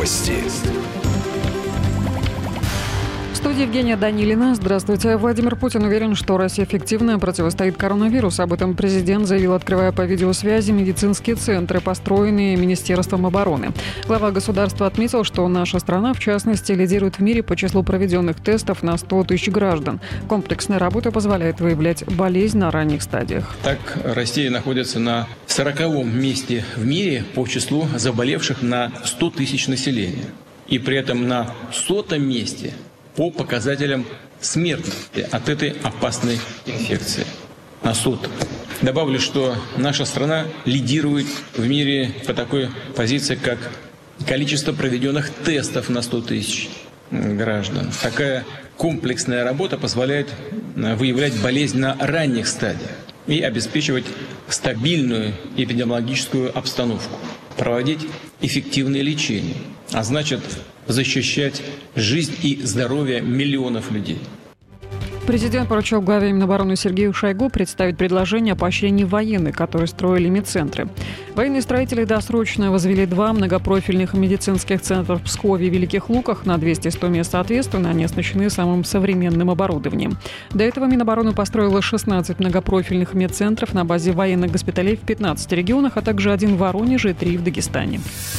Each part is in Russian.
Новости. В студии Евгения Данилина. Здравствуйте. Владимир Путин уверен, что Россия эффективно противостоит коронавирусу. Об этом президент заявил, открывая по видеосвязи медицинские центры, построенные Министерством обороны. Глава государства отметил, что наша страна, в частности, лидирует в мире по числу проведенных тестов на 100 тысяч граждан. Комплексная работа позволяет выявлять болезнь на ранних стадиях. Так, Россия находится на 40-м месте в мире по числу заболевших на 100 тысяч населения. И при этом на 100-м месте по показателям смертности от этой опасной инфекции. На 100-м. Добавлю, что наша страна лидирует в мире по такой позиции, как количество проведенных тестов на 100 тысяч граждан. Такая комплексная работа позволяет выявлять болезнь на ранних стадиях и обеспечивать стабильную эпидемиологическую обстановку, проводить эффективное лечение, а значит защищать жизнь и здоровье миллионов людей. Президент поручил главе Минобороны Сергею Шойгу представить предложение о поощрении военных, которые строили медцентры. Военные строители досрочно возвели 2 многопрофильных медицинских центра в Пскове и Великих Луках на 200-100 мест соответственно. Они оснащены самым современным оборудованием. До этого Минобороны построила 16 многопрофильных медцентров на базе военных госпиталей в 15 регионах, а также 1 в Воронеже и 3 в Дагестане.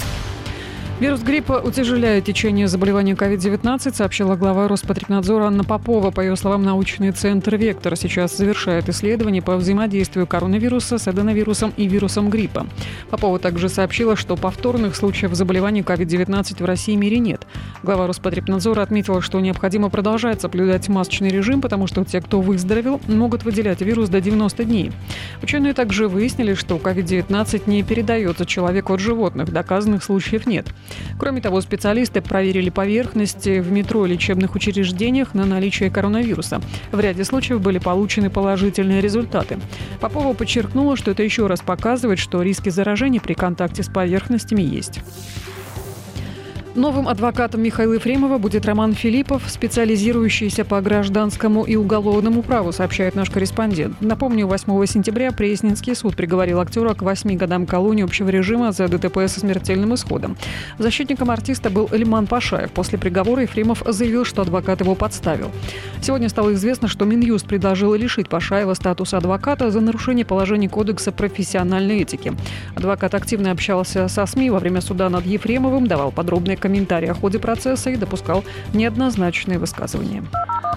Вирус гриппа утяжеляет течение заболевания COVID-19, сообщила глава Роспотребнадзора Анна Попова. По ее словам, научный центр «Вектор» сейчас завершает исследования по взаимодействию коронавируса с аденовирусом и вирусом гриппа. Попова также сообщила, что повторных случаев заболевания COVID-19 в России и мире нет. Глава Роспотребнадзора отметила, что необходимо продолжать соблюдать масочный режим, потому что те, кто выздоровел, могут выделять вирус до 90 дней. Ученые также выяснили, что COVID-19 не передается человеку от животных. Доказанных случаев нет. Кроме того, специалисты проверили поверхности в метро и лечебных учреждениях на наличие коронавируса. В ряде случаев были получены положительные результаты. Попова подчеркнула, что это еще раз показывает, что риски заражения при контакте с поверхностями есть. Новым адвокатом Михаила Ефремова будет Роман Филиппов, специализирующийся по гражданскому и уголовному праву, сообщает наш корреспондент. Напомню, 8 сентября Пресненский суд приговорил актера к 8 годам колонии общего режима за ДТП со смертельным исходом. Защитником артиста был Эльман Пашаев. После приговора Ефремов заявил, что адвокат его подставил. Сегодня стало известно, что Минюст предложил лишить Пашаева статуса адвоката за нарушение положений Кодекса профессиональной этики. Адвокат активно общался со СМИ во время суда над Ефремовым, давал подробные комментарии о ходе процесса и допускал неоднозначные высказывания.